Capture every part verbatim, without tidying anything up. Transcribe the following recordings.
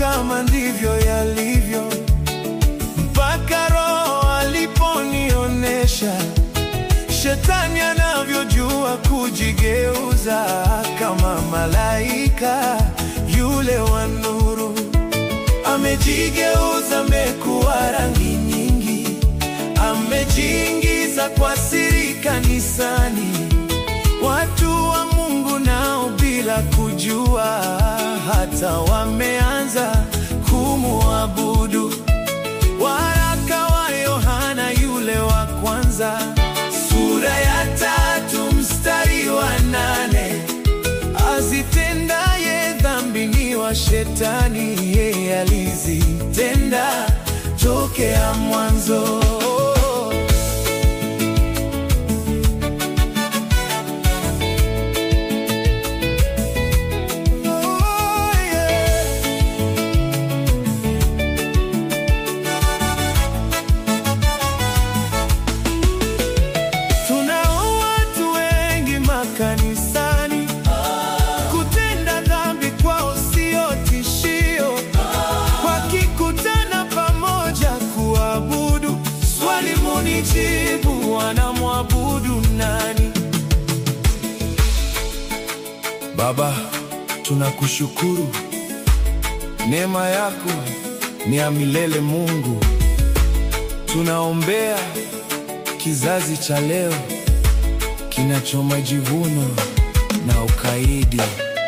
kama ndivyo yalivyo, mpaka Roho aliponionesha Shetani anavyojua kujigeuza kama malaika yule wa nuru. Amejigeuza, amekuwa rangi nyingi, amejiingiza kwa siri kanisani. Watu wa Mungu nao bila kujua, hata wameanza kumuabudu. Waraka wa Yohana yule wa kwanza, sura ya tatu mstari wa nane. Azitendaye dhambi ni wa Shetani, yeye alizitenda tokea mwanzo. Kanisani, kutenda dhambi kwao sio tishio. Wakikutana pamoja kuabudu, swali munijibu, wanamwabudu nani? Baba, tunakushukuru. Neema yako ni ya milele Mungu. Tunaombea kizazi cha leo kinacho majivuno na ukaidi.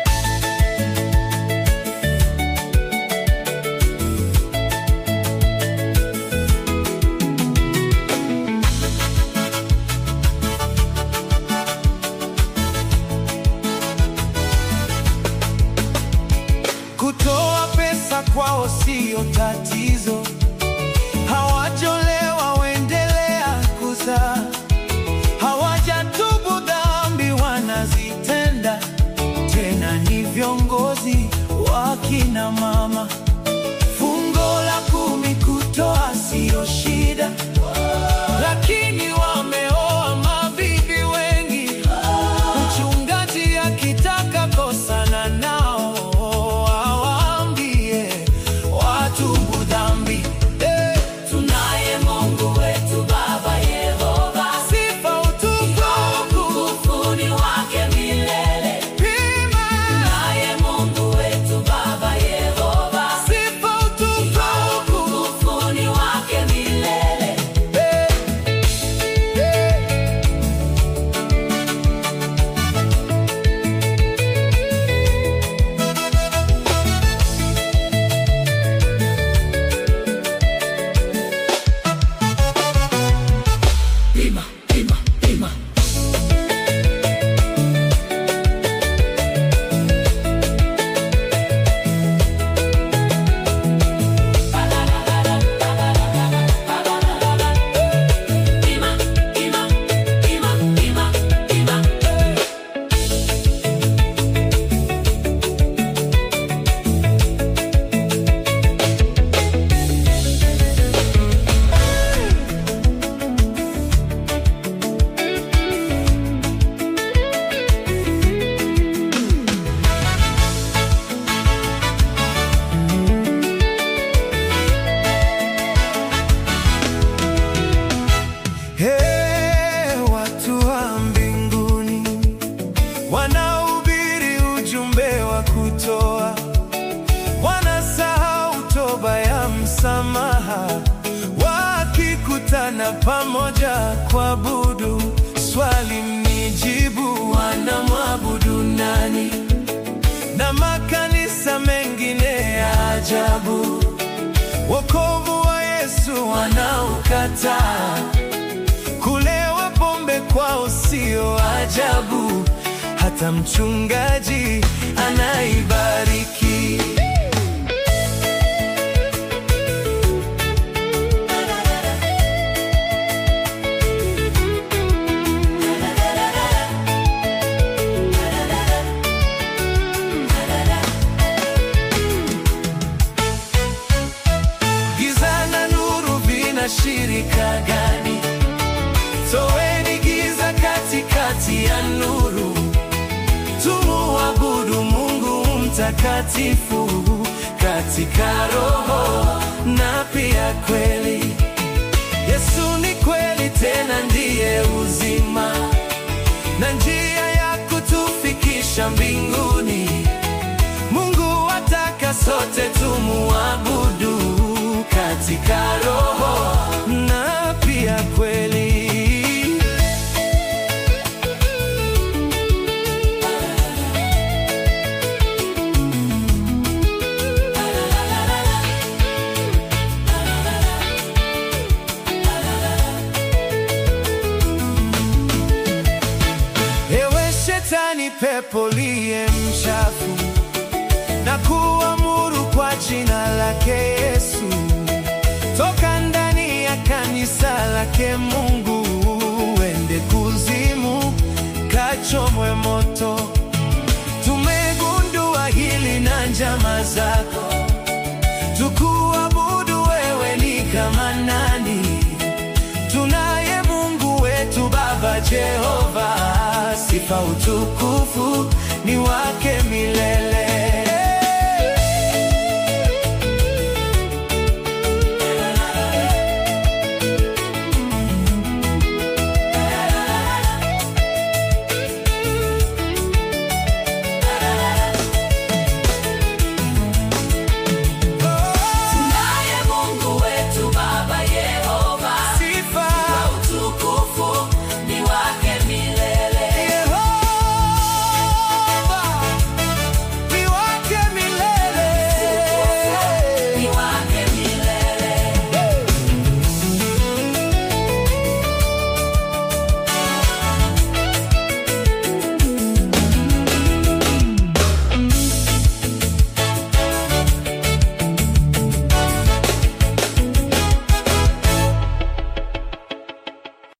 Kutoa pesa kwao sio tatizo. Hawajolewa, waendelea kuzaa. Hawajatubu dhambi wanazitenda. Tena ni viongozi wa kina mama. Fungo la kumi kutoa sio shida, lakini wameoa mabibi wengi. Mchungaji akitaka kosana nao, awaambie watubu dhambi. Eh, tunaye Mungu wetu Baba Yehova, sifa utukufu ni wake milele. Pima. Tunaye Mungu wetu Baba Yehova, sifa utukufu ni wake milele. Eh, eh. Pima, pima, pima. Hey, watu wa mbinguni wanahubiri ujumbe wa kutoa, wanasahau toba ya msamaha. Wakikutana pamoja kuabudu, swali mnijibu, wanamwabudu nani? Na makanisa mengine ya ajabu, wokovu wa Yesu wanaukataa. Kulewa pombe kwao sio ajabu, hata mchungaji anaibariki. Giza na nuru vina shirika gani? Toweni giza katikati ya nuru, tumuabudu Mungu mtakatifu. katika roho na pia kweli. Yesu ni kweli, tena ndiye uzima na njia ya kutufikisha mbinguni. Mungu ataka sote tumuabudu katika roho na pia kweli. Shetani, pepo liye mchafu, na kuamuru kwa jina lake Yesu, toka ndani ya kanisa lake Mungu, uende kuzimu, kachomwe moto. Tumegundua hili na njama zako, tukuabudu wewe ni kama nani? Tunaye Mungu wetu Baba Jehova, sifa utukufu ni wake milele.